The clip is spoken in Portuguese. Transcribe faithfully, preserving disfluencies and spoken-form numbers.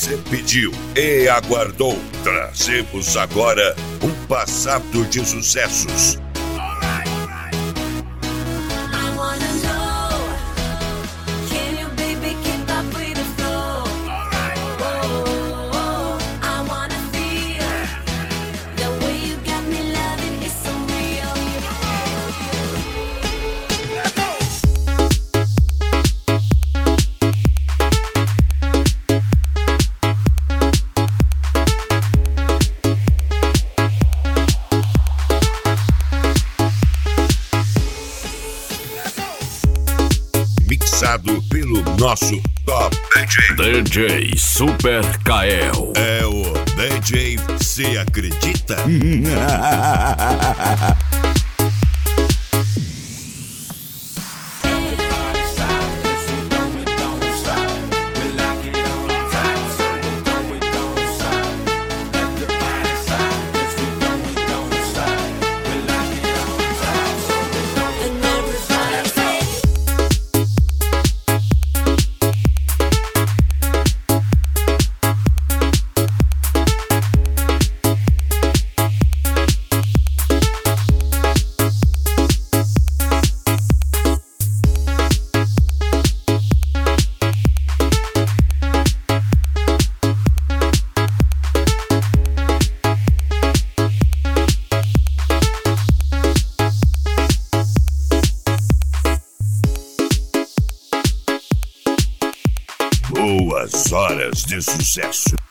você pediu e aguardou. Trazemos agora um passado de sucessos. Mixado pelo nosso top D J D J Super Kael. É o D J Se Acredita? Boas horas de sucesso.